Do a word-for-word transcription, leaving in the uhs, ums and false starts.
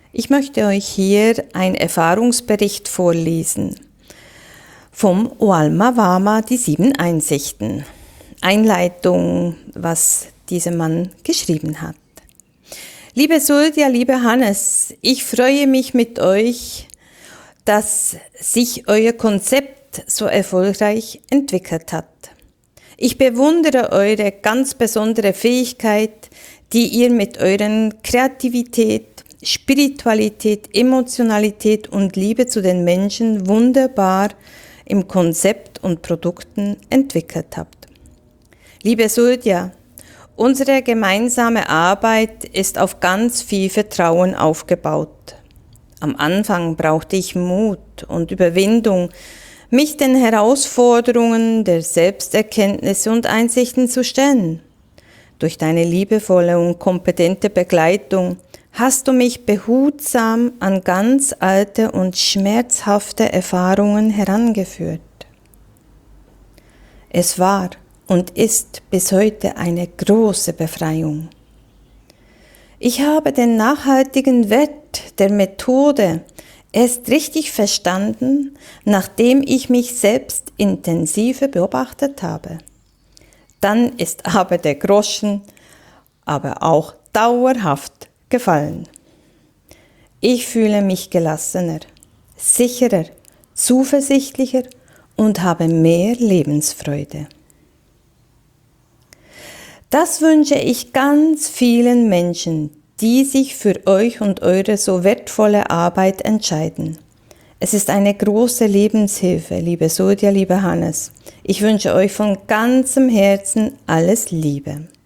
Ich möchte euch hier einen Erfahrungsbericht vorlesen vom Oalma Wama, die sieben Einsichten. Einleitung, was dieser Mann geschrieben hat. Liebe Surya, liebe Hannes, ich freue mich mit euch, dass sich euer Konzept so erfolgreich entwickelt hat. Ich bewundere eure ganz besondere Fähigkeit, die ihr mit euren Kreativität, Spiritualität, Emotionalität und Liebe zu den Menschen wunderbar im Konzept und Produkten entwickelt habt. Liebe Surya, unsere gemeinsame Arbeit ist auf ganz viel Vertrauen aufgebaut. Am Anfang brauchte ich Mut und Überwindung, mich den Herausforderungen der Selbsterkenntnisse und Einsichten zu stellen. Durch deine liebevolle und kompetente Begleitung hast du mich behutsam an ganz alte und schmerzhafte Erfahrungen herangeführt. Es war und ist bis heute eine große Befreiung. Ich habe den nachhaltigen Wert der Methode erst richtig verstanden, nachdem ich mich selbst intensiver beobachtet habe. Dann ist aber der Groschen aber auch dauerhaft gefallen. Ich fühle mich gelassener, sicherer, zuversichtlicher und habe mehr Lebensfreude. Das wünsche ich ganz vielen Menschen, die sich für euch und eure so wertvolle Arbeit entscheiden. Es ist eine große Lebenshilfe, liebe Surya, liebe Hannes. Ich wünsche euch von ganzem Herzen alles Liebe.